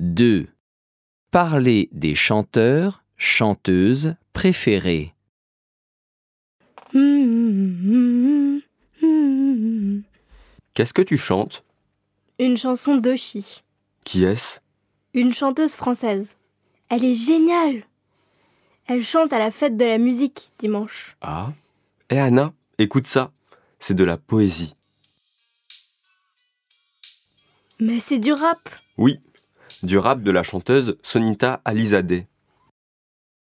2. Parler des chanteurs, chanteuses préférés. Qu'est-ce que tu chantes? Une chanson d'Oshi. Qui est-ce? Une chanteuse française. Elle est géniale. Elle chante à la fête de la musique dimanche. Ah. Et Anna, écoute ça. C'est de la poésie. Mais c'est du rap. Oui, du rap de la chanteuse Sonita Alizadeh.